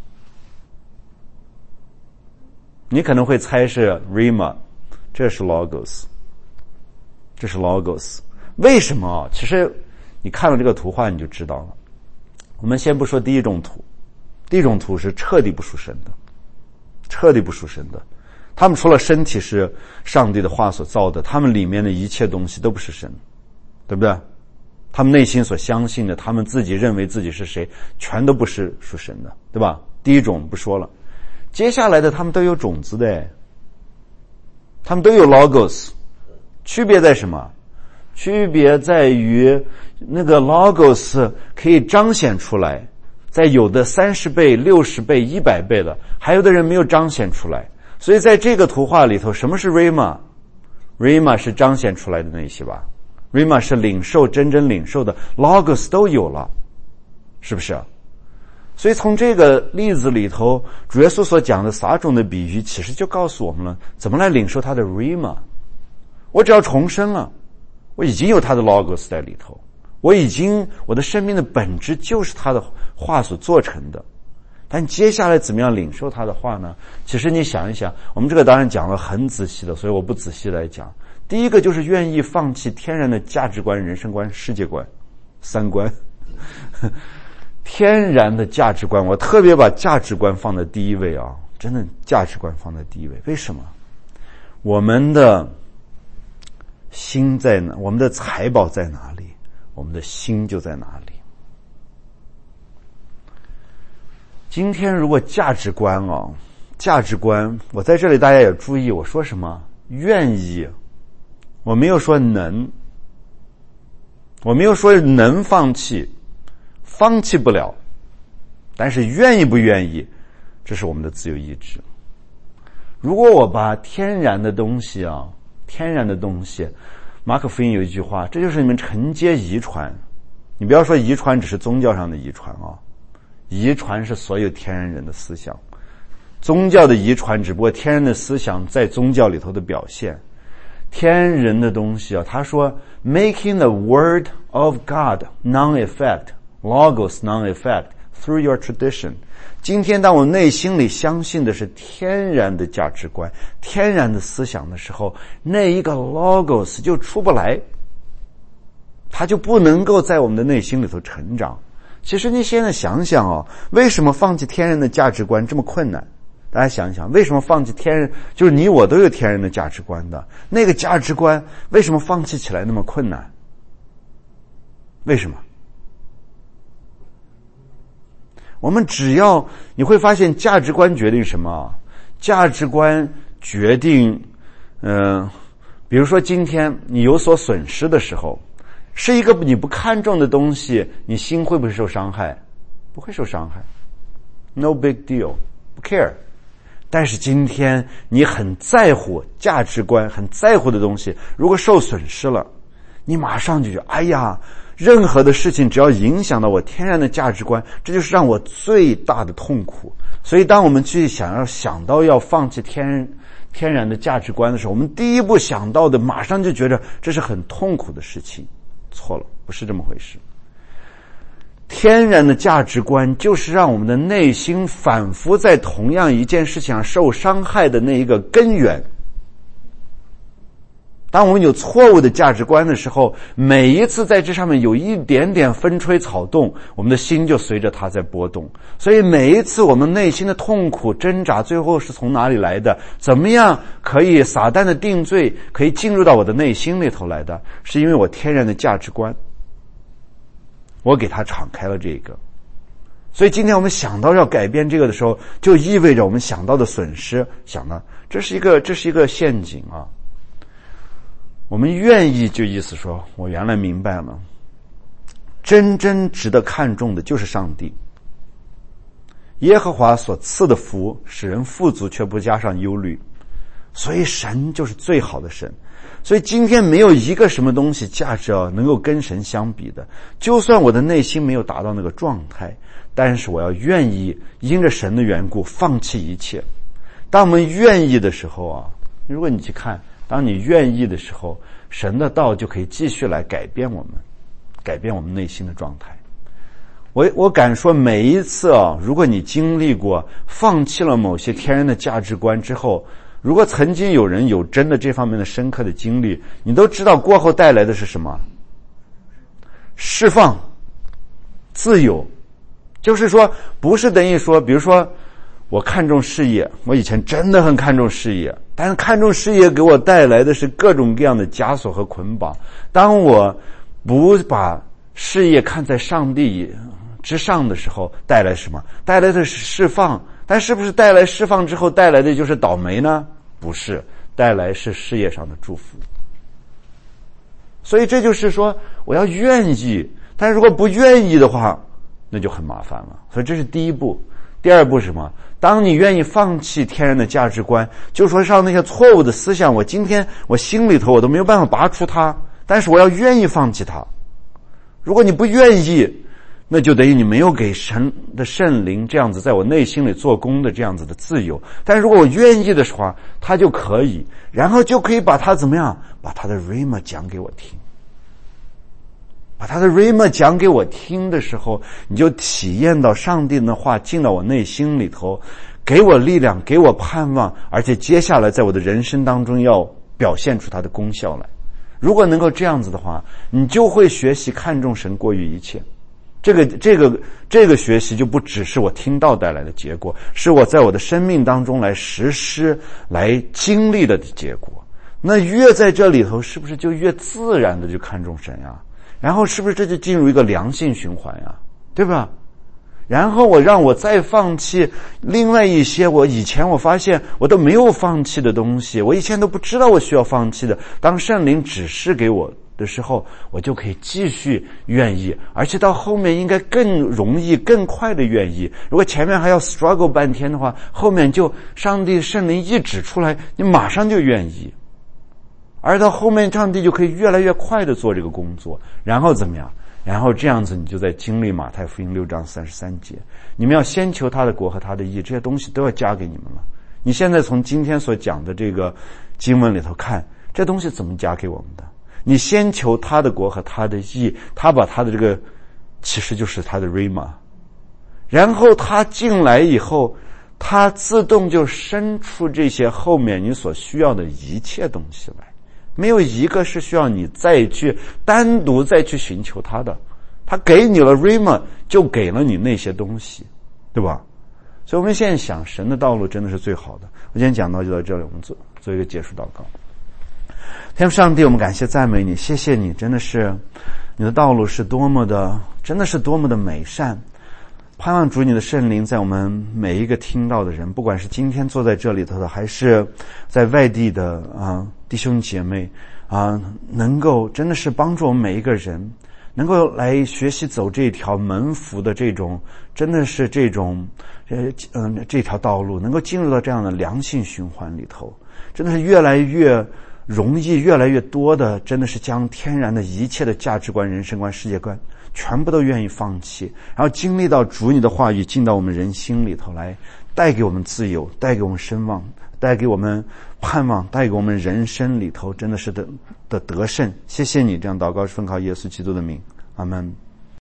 你可能会猜是 Rhema， 这是 Logos， 这是 Logos。 为什么？其实你看了这个图画你就知道了。我们先不说第一种图，第一种图是彻底不属神的，彻底不属神的。他们除了身体是上帝的话所造的，他们里面的一切东西都不是神，对不对？他们内心所相信的，他们自己认为自己是谁，全都不是属神的，对吧？第一种不说了。接下来的他们都有种子的，他们都有 logos， 区别在什么？区别在于那个 logos 可以彰显出来， 在有的三十倍、六十倍、一百倍的，还有的人没有彰显出来。所以在这个图画里头，什么是 Rhema？ Rhema 是彰显出来的那些吧， Rhema 是领受，真正领受的， Logos 都有了，是不是？所以从这个例子里头，主耶稣所讲的撒种的比喻，其实就告诉我们了怎么来领受他的 Rhema。 我只要重生了，我已经有他的 Logos 在里头，我已经我的生命的本质就是他的话所做成的。但接下来怎么样领受他的话呢？其实你想一想，我们这个当然讲了很仔细的，所以我不仔细来讲。第一个就是愿意放弃天然的价值观、人生观、世界观、三观。天然的价值观，我特别把价值观放在第一位啊，真的价值观放在第一位。为什么？我们的心在哪？我们的财宝在哪里？我们的心就在哪里。今天如果价值观哦，价值观，我在这里大家也注意，我说什么？愿意，我没有说能，我没有说能放弃，放弃不了，但是愿意不愿意，这是我们的自由意志。如果我把天然的东西啊，天然的东西，马可福音有一句话，这就是你们承接遗传。你不要说遗传只是宗教上的遗传啊，遗传是所有天然人的思想，宗教的遗传只不过天然的思想在宗教里头的表现。天人的东西啊，他说 making the word of God non-effect, logos non-effect through your tradition。 今天当我内心里相信的是天然的价值观、天然的思想的时候，那一个 logos 就出不来，它就不能够在我们的内心里头成长。其实你现在想想哦，为什么放弃天然的价值观这么困难？大家想一想，为什么放弃天然，就是你我都有天然的价值观的，那个价值观为什么放弃起来那么困难？为什么？我们只要，你会发现价值观决定什么？价值观决定，嗯、呃，比如说今天你有所损失的时候，是一个你不看重的东西，你心会不会受伤害？不会受伤害 ，no big deal， 不 care。但是今天你很在乎价值观，很在乎的东西，如果受损失了，你马上就觉得，哎呀，任何的事情只要影响到我天然的价值观，这就是让我最大的痛苦。所以当我们去想要想到要放弃天天然的价值观的时候，我们第一步想到的马上就觉得这是很痛苦的事情。错了，不是这么回事。天然的价值观就是让我们的内心反复在同样一件事情上受伤害的那一个根源。当我们有错误的价值观的时候，每一次在这上面有一点点风吹草动，我们的心就随着它在波动。所以每一次我们内心的痛苦挣扎，最后是从哪里来的？怎么样可以撒旦的定罪可以进入到我的内心里头来的？是因为我天然的价值观，我给它敞开了这个。所以今天我们想到要改变这个的时候，就意味着我们想到的损失，想到这是一个这是一个陷阱啊。我们愿意，就意思说我原来明白了，真正值得看重的就是上帝。耶和华所赐的福使人富足，却不加上忧虑，所以神就是最好的神。所以今天没有一个什么东西价值啊能够跟神相比的。就算我的内心没有达到那个状态，但是我要愿意因着神的缘故放弃一切。当我们愿意的时候啊，如果你去看，当你愿意的时候，神的道就可以继续来改变我们，改变我们内心的状态。我我敢说，每一次啊，如果你经历过放弃了某些天然的价值观之后，如果曾经有人有真的这方面的深刻的经历，你都知道过后带来的是什么？释放、自由。就是说，不是等于说，比如说我看重事业，我以前真的很看重事业，但是看重事业给我带来的是各种各样的枷锁和捆绑。当我不把事业看在上帝之上的时候，带来什么？带来的是释放。但是不是带来释放之后带来的就是倒霉呢？不是，带来是事业上的祝福。所以这就是说，我要愿意，但是如果不愿意的话， 那就很麻烦了。所以这是第一步。第二步是什么？当你愿意放弃天然的价值观，就说上那些错误的思想，我今天我心里头我都没有办法拔出它，但是我要愿意放弃它。如果你不愿意，那就等于你没有给神的圣灵这样子在我内心里做工的这样子的自由。但如果我愿意的话，他就可以，然后就可以把他怎么样，把他的 Rhema 讲给我听。把他的 Rhema 讲给我听的时候，你就体验到上帝的话进到我内心里头，给我力量，给我盼望，而且接下来在我的人生当中要表现出它的功效来。如果能够这样子的话，你就会学习看重神过于一切。这个这个这个学习就不只是我听到带来的结果，是我在我的生命当中来实施来经历的结果。那越在这里头，是不是就越自然的就看重神呀？然后是不是这就进入一个良性循环呀？对吧？然后我让我再放弃另外一些我以前我发现我都没有放弃的东西，我以前都不知道我需要放弃的，当圣灵指示给我的时候，我就可以继续愿意，而且到后面应该更容易更快的愿意。如果前面还要 struggle 半天的话，后面就上帝圣灵一指出来，你马上就愿意，而到后面上帝就可以越来越快的做这个工作。然后怎么样？然后这样子你就在经历马太福音六章三十三节，你们要先求他的国和他的义，这些东西都要加给你们了。你现在从今天所讲的这个经文里头看，这东西怎么加给我们的？你先求他的国和他的义，他把他的这个其实就是他的 Rhema， 然后他进来以后，他自动就生出这些后面你所需要的一切东西来，没有一个是需要你再去单独再去寻求他的。他给你了 Rhema， 就给了你那些东西，对吧？所以我们现在想神的道路真的是最好的。我今天讲到就到这里，我们做做一个结束祷告。天父上帝，我们感谢赞美你，谢谢你，真的是你的道路是多么的，真的是多么的美善。盼望主你的圣灵在我们每一个听到的人，不管是今天坐在这里头的，还是在外地的啊弟兄姐妹啊，能够真的是帮助我们每一个人，能够来学习走这条门福的这种，真的是这种呃嗯这条道路，能够进入到这样的良性循环里头，真的是越来越容易，越来越多的，真的是将天然的一切的价值观、人生观、世界观全部都愿意放弃，然后经历到主你的话语进到我们人心里头来，带给我们自由，带给我们声望，带给我们盼望，带给我们人生里头真的是的的得胜。谢谢你，这样祷告是奉靠耶稣基督的名，阿们。